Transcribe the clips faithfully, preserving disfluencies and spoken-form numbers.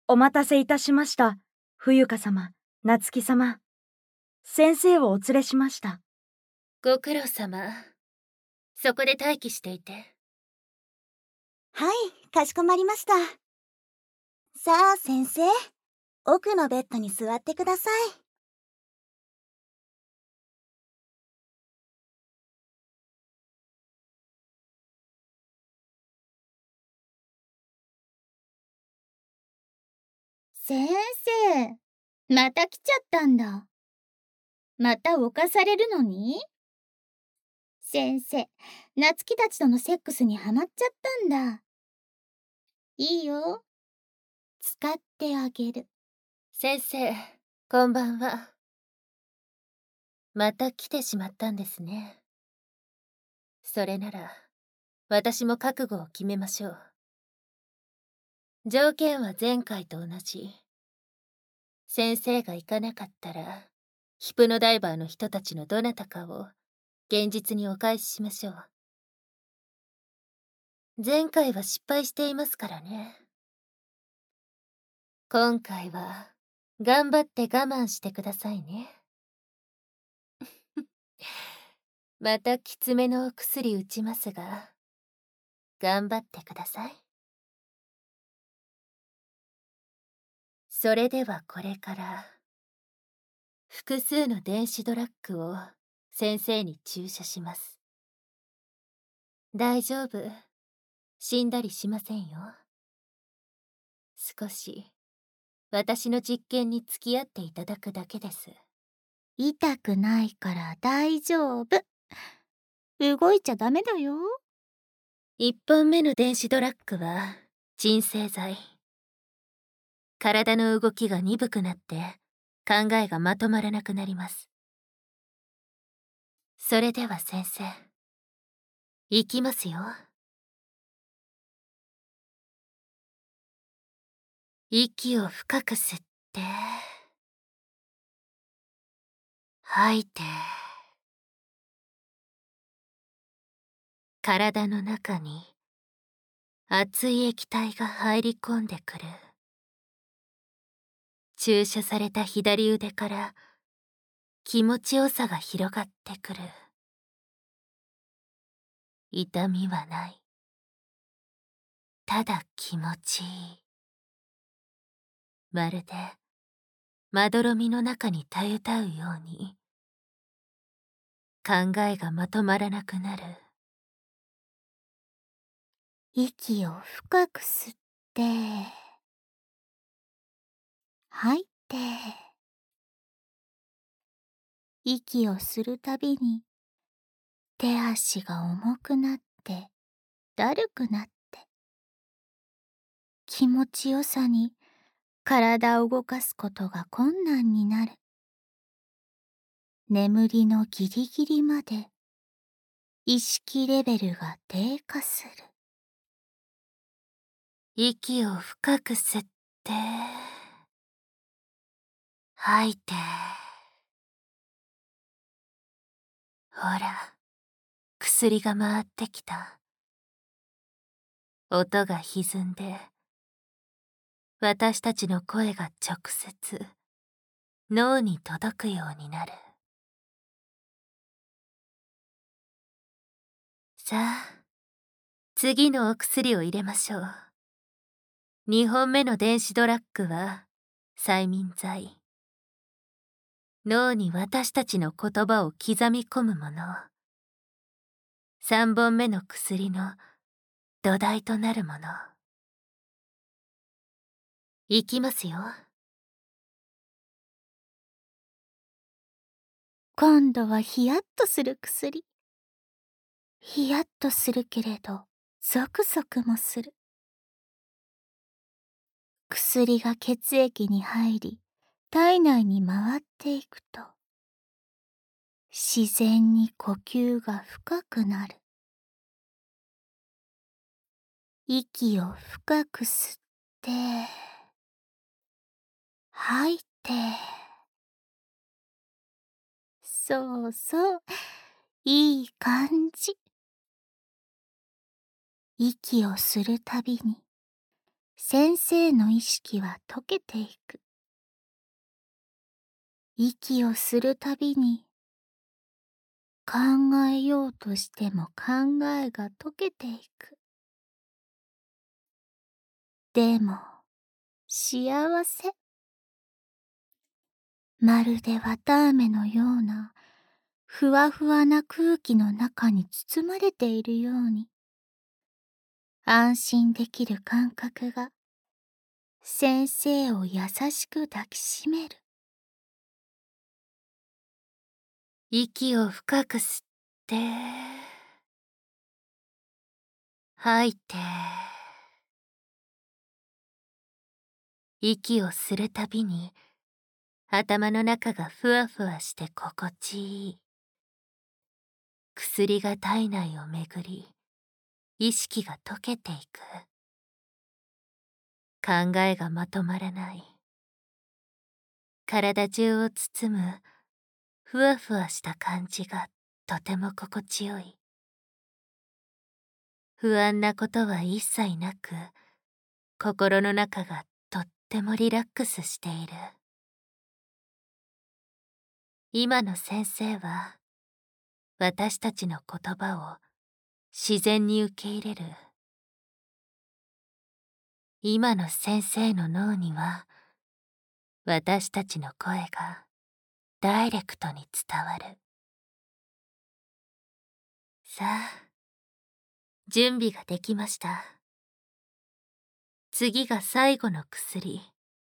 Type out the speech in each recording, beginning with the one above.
お待たせいたしました。冬香様、夏希様。先生をお連れしました。 ご苦労様。そこで待機していて。 はい、かしこまりました。さあ、先生。奥のベッドに座ってください。 先生、また来ちゃったんだ。また犯されるのに？先生、夏希たちとのセックスにハマっちゃったんだ。いいよ。使ってあげる。 先生、こんばんは。また来てしまったんですね。それなら、私も覚悟を決めましょう。条件は前回と同じ。先生が行かなかったら、ヒプノダイバーの人たちのどなたかを現実にお返ししましょう。前回は失敗していますからね。今回は頑張って我慢してくださいね。またきつめのお薬打ちますが、頑張ってください。それではこれから複数の電子ドラッグを先生に注射します。大丈夫。死んだりしませんよ。少し私の実験に付き合っていただくだけです。 痛くないから大丈夫。動いちゃダメだよ。 一本目の電子ドラッグは鎮静剤。体の動きが鈍くなって考えがまとまらなくなります。それでは先生、いきますよ。息を深く吸って吐いて、体の中に熱い液体が入り込んでくる。注射された左腕から気持ちよさが広がってくる。痛みはない。ただ気持ちいい。まるでまどろみの中にたゆたうように考えがまとまらなくなる。 息を深く吸って、吐いて。息をするたびに手足が重くなってだるくなって、気持ちよさに体を動かすことが困難になる。眠りのギリギリまで意識レベルが低下する。 息を深く吸って吐いて。ほら、薬が回ってきた。音が歪んで、私たちの声が直接脳に届くようになる。さあ、次のお薬を入れましょう。にほんめの電子ドラッグは催眠剤。脳に私たちの言葉を刻み込むもの。さんぼんめの薬の土台となるもの。いきますよ。 今度はヒヤッとする薬。ヒヤッとするけれど、ゾクゾクもする。薬が血液に入り、体内に回っていくと、自然に呼吸が深くなる。息を深く吸って、吐いて。そうそう、いい感じ。息をするたびに先生の意識は溶けていく。息をするたびに、考えようとしても考えが溶けていく。でも、幸せ。まるで綿あめのような、ふわふわな空気の中に包まれているように、安心できる感覚が、先生を優しく抱きしめる。 息を深く吸って、吐いて。息をするたびに、頭の中がふわふわして心地いい。薬が体内を巡り、意識が溶けていく。考えがまとまらない。体中を包むふわふわした感じがとても心地よい。不安なことは一切なく、心の中がとってもリラックスしている。今の先生は、私たちの言葉を自然に受け入れる。今の先生の脳には、私たちの声がダイレクトに伝わる。さあ、準備ができました。次が最後の薬。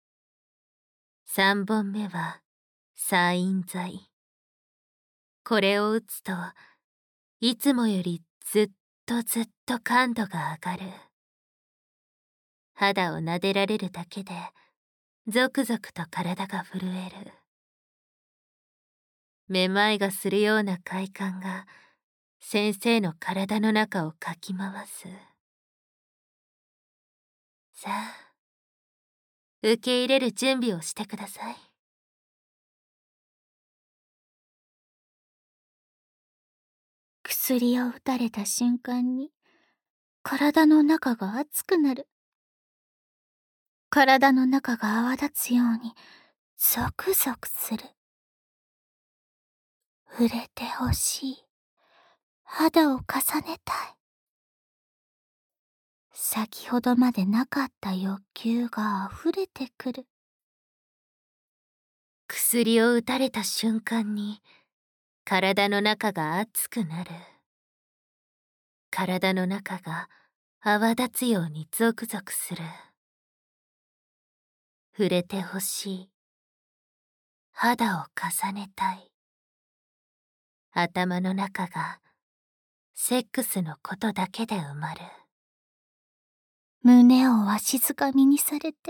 三本目は催眠剤。これを打つと、いつもよりずっとずっと感度が上がる。肌を撫でられるだけで、ゾクゾクと体が震える。めまいがするような快感が、先生の体の中をかき回す。さあ、受け入れる準備をしてください。 薬を打たれた瞬間に、体の中が熱くなる。体の中が泡立つように、ゾクゾクする。触れてほしい。肌を重ねたい。先ほどまでなかった欲求が溢れてくる。 薬を打たれた瞬間に、体の中が熱くなる。体の中が泡立つようにゾクゾクする。触れてほしい。肌を重ねたい。頭の中がセックスのことだけで埋まる。 胸をわしづかみにされて、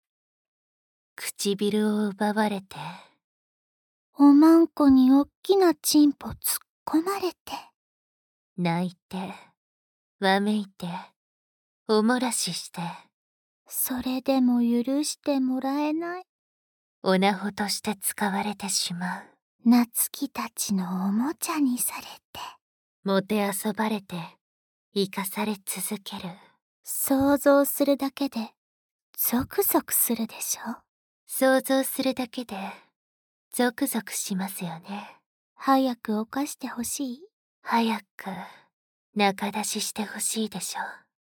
唇を奪われて、 おまんこにおっきなチンポ突っ込まれて、 泣いて、わめいて、おもらしして、 それでも許してもらえない。 おなほとして使われてしまう。 夏希たちのおもちゃにされて、 もてあそばれて、生かされ続ける。 想像するだけで、ゾクゾクするでしょ。 想像するだけで、ゾクゾクしますよね。 早く犯してほしい？ 早く、中出ししてほしいでしょ。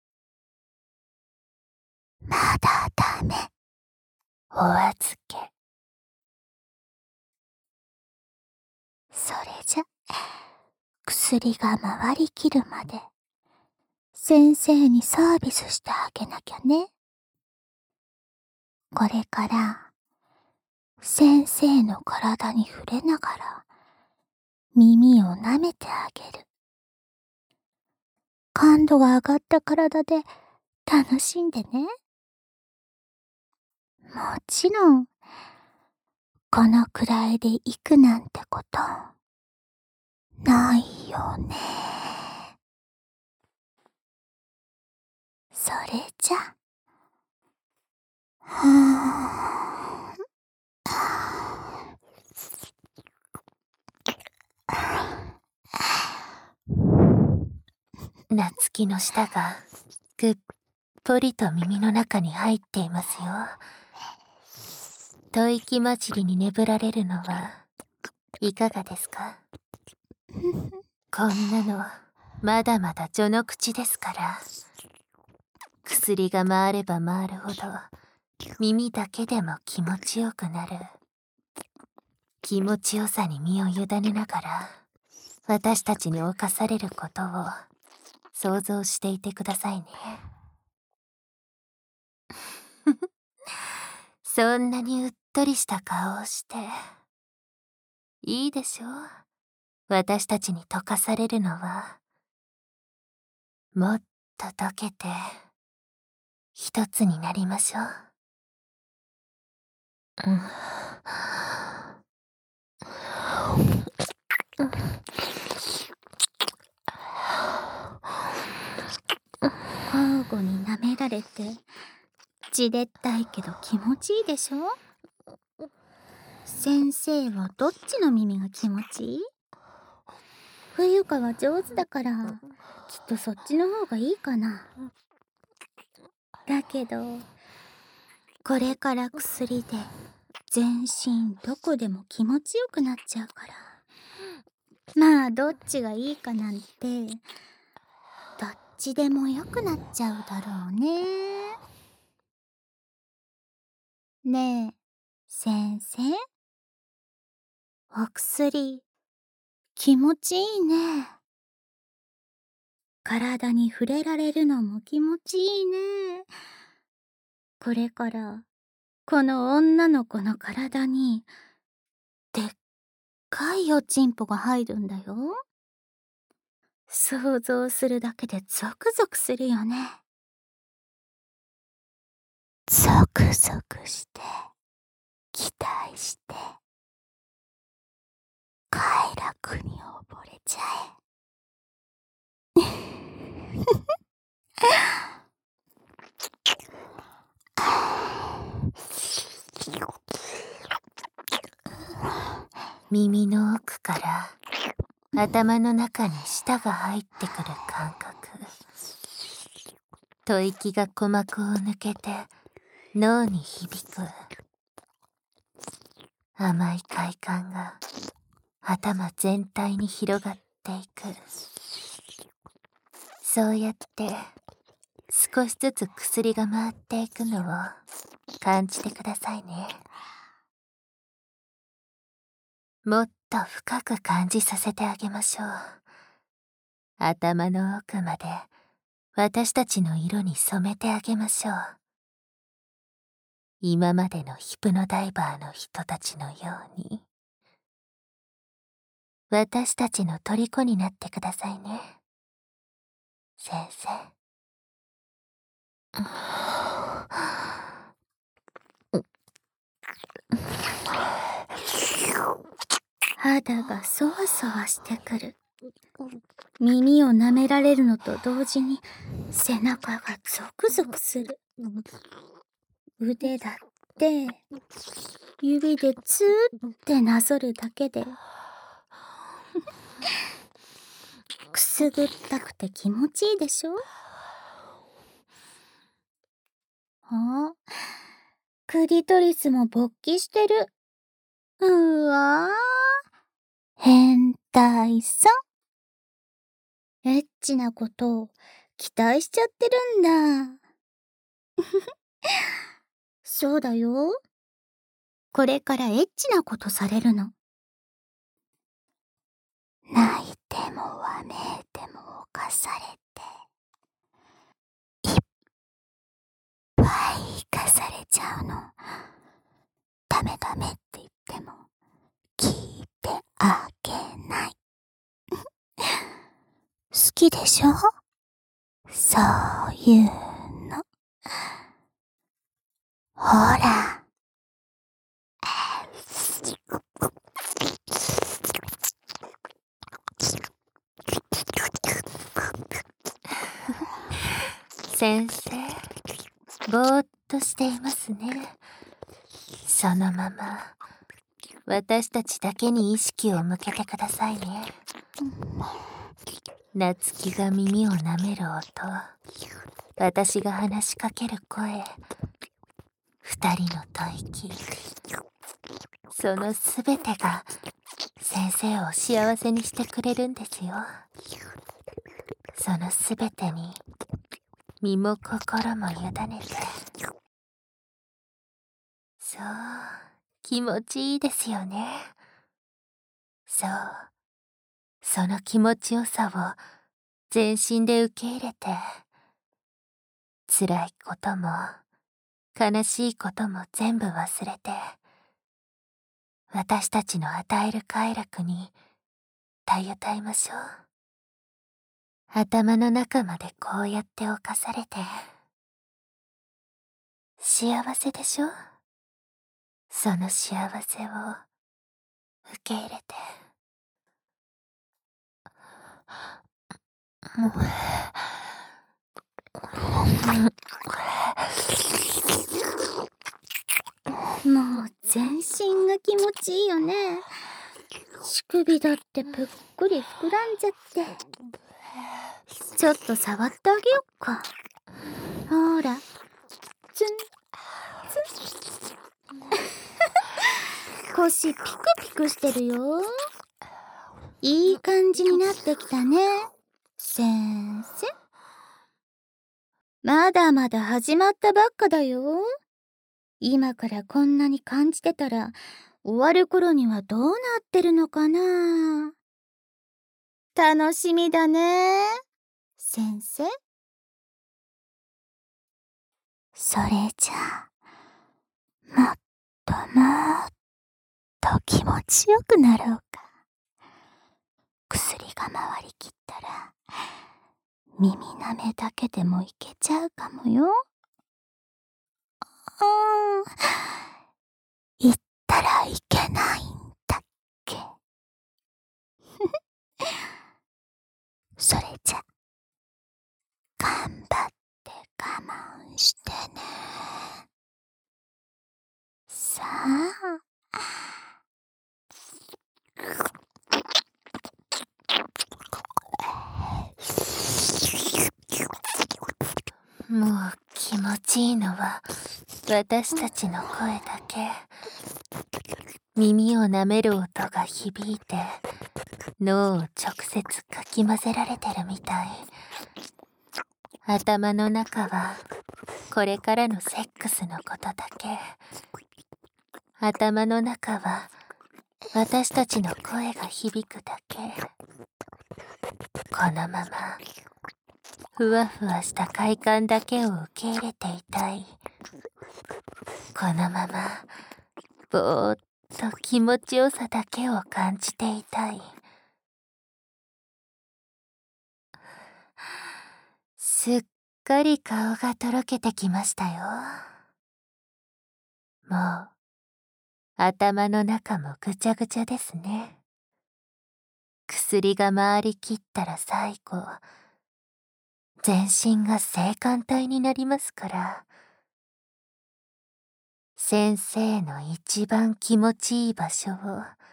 まだダメ。 お預け。 それじゃ、薬が回りきるまで、先生にサービスしてあげなきゃね。これから、先生の体に触れながら、耳を舐めてあげる。感度が上がった体で楽しんでね。もちろん、このくらいで行くなんてこと、ないよね。それじゃ、はぁ、 夏希の舌がぐっぽりと耳の中に入っていますよ。吐息混じりに眠られるのはいかがですか？こんなのまだまだ序の口ですから。薬が回れば回るほど耳だけでも気持ちよくなる。気持ちよさに身を委ねながら私たちに侵されることを想像していてくださいね。そんなにうっとりした顔をしていいでしょう。私たちに溶かされるのはもっと溶けて一つになりましょう。うん、 交互に舐められてじれったいけど気持ちいいでしょ？先生はどっちの耳が気持ちいい？冬香は上手だからきっとそっちの方がいいかな。だけどこれから薬で全身どこでも気持ちよくなっちゃうから、まあどっちがいいかなんてどっちでもよくなっちゃうだろうね。ねえ先生、お薬気持ちいいね。体に触れられるのも気持ちいいね。これからこの女の子の体にでっかいおちんぽが入るんだよ。想像するだけでゾクゾクするよね。ゾクゾクして期待して快楽に溺れちゃえ。 耳の奥から頭の中に舌が入ってくる感覚。吐息が鼓膜を抜けて脳に響く。甘い快感が頭全体に広がっていく。そうやって少しずつ薬が回っていくのを感じてくださいね。もっと深く感じさせてあげましょう。頭の奥まで私たちの色に染めてあげましょう。今までのヒプノダイバーの人たちのように私たちの虜になってくださいね、先生。 肌がそわそわしてくる。耳を舐められるのと同時に背中がゾクゾクする。腕だって指でツーってなぞるだけでくすぐったくて気持ちいいでしょ？あ、クリトリスも勃起してる。うわー、変態さん。エッチなことを期待しちゃってるんだ。そうだよ。これからエッチなことされるの。泣いてもわめいても犯されていっぱい生かされちゃうの。ダメダメって言っても聞いてあげない。好きでしょ？そういうの。ほら。 先生、ぼーっとしていますね。そのまま私たちだけに意識を向けてくださいね。夏希が耳を舐める音、 私が話しかける声、二人の吐息、そのすべてが先生を幸せにしてくれるんですよ。そのすべてに身も心も委ねて。そう、気持ちいいですよね。そう、その気持ちよさを全身で受け入れて、辛いことも悲しいことも全部忘れて、私たちの与える快楽にたゆたいましょう。頭の中までこうやって侵されて、幸せでしょ？その幸せを受け入れて。 もう全身が気持ちいいよね。乳首だってぷっくり膨らんじゃって。ちょっと触ってあげよっか。ほら、ツンツン腰ピクピクしてるよ。いい感じになってきたね、先生。まだまだ始まったばっかだよ。今からこんなに感じてたら、終わる頃にはどうなってるのかな。楽しみだね、先生。それじゃあ、もっともっと気持ちよくなろうか。薬が回りきったら、耳なめだけでもいけちゃうかもよ。うん、言ったらいけないんだっけ。それじゃ、頑張って我慢してね。さあ。 もう気持ちいいのは私たちの声だけ。耳を舐める音が響いて脳を直接かき混ぜられてるみたい。頭の中はこれからのセックスのことだけ。頭の中は私たちの声が響くだけ。このままふわふわした快感だけを受け入れていたい。このままぼーっと気持ちよさだけを感じていたい。すっかり顔がとろけてきましたよ。もう頭の中もぐちゃぐちゃですね。薬が回りきったら最後、全身が性感帯になりますから。先生の一番気持ちいい場所を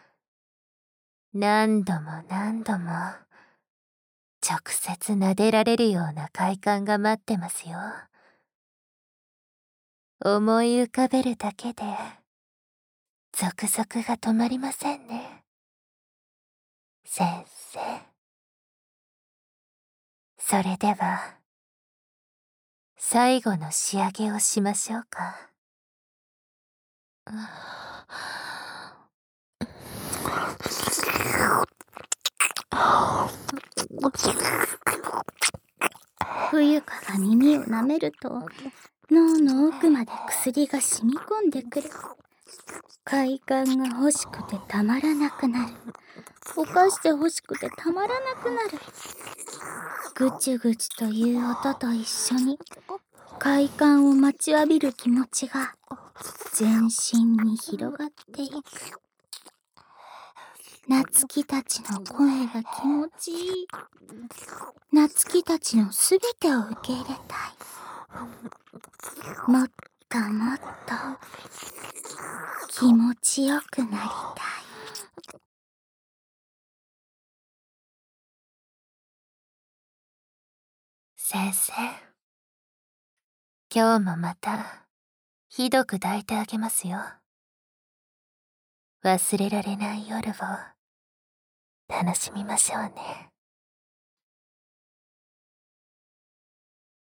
何度も何度も直接撫でられるような快感が待ってますよ。思い浮かべるだけでゾクゾクが止まりませんね、先生。それでは最後の仕上げをしましょうか。 冬香が耳を舐めると脳の奥まで薬が染み込んでくる。快感が欲しくてたまらなくなる。犯して欲しくてたまらなくなる。ぐちゅぐちゅという音と一緒に快感を待ちわびる気持ちが全身に広がっていく。夏希たちの声が気持ちいい。夏希たちのすべてを受け入れたい。もっともっと気持ちよくなりたい。 先生、 今日もまたひどく抱いてあげますよ。忘れられない夜を楽しみましょうね。